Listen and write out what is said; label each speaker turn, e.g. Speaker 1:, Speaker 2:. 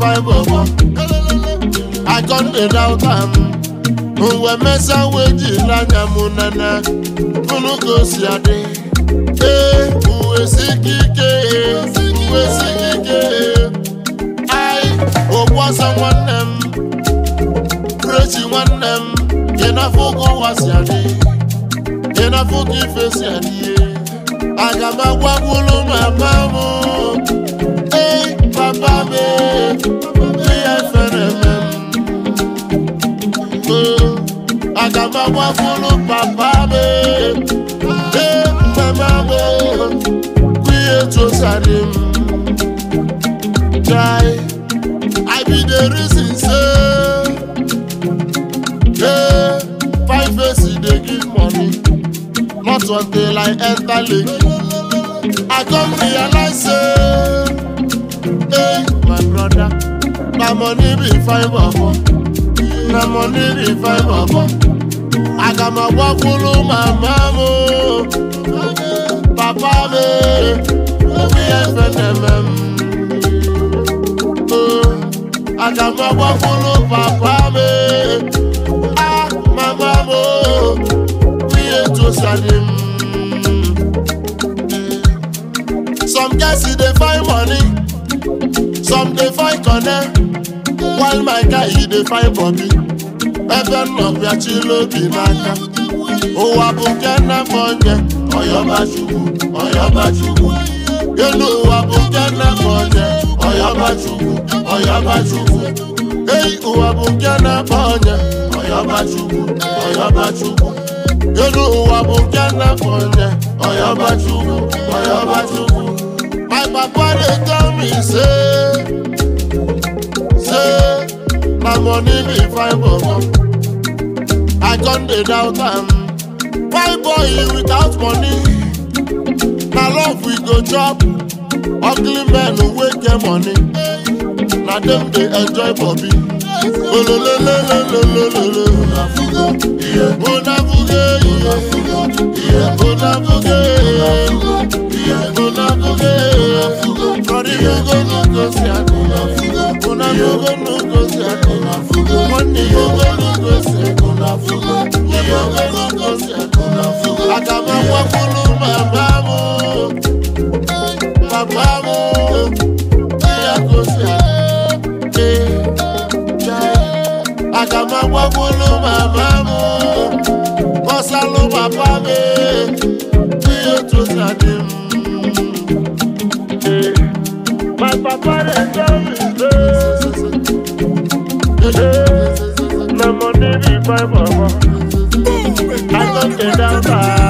Speaker 1: fine bobo. I can't be doubt we mess with you, Lanya Munana. Unu go see a day. Who is sick? I was someone them. Preaching one them. Enough for go was your day. Enough for give face your day. I got my wabulu, my mama. Hey, papa, I got my wabulu, papa, hey, mama, we are to Salim. Try, I be the reason, sir. Yeah, 5 years they give money. Not until I enter Lake. I come realize, hey, my brother, my money be fine, baba. My money be fine, baba. I got my wabulu, my mama, papa, we have them. I got my wabulu, papa, my mama, we have to Salim. Some guys see they find money, some they find connect. While my guy he they find Bobby. Even no we achilo binaka. O abukena fonye, oyoba chugu. You know abukena fonye, oyoba chugu. Hey, o abukena fonye, oyoba chugu. You know abukena fonye, oyoba chugu. My papa they tell me say, my money be fine, bobo. I can't be doubt why boy without money? My love we go chop. Ugly men who wake their money. Now them they enjoy Bobby. I got my wabulu, my mama. Wasalo, papa, we are to Sadim. My papa, they tell me, my money be fine, mama. I don't get that.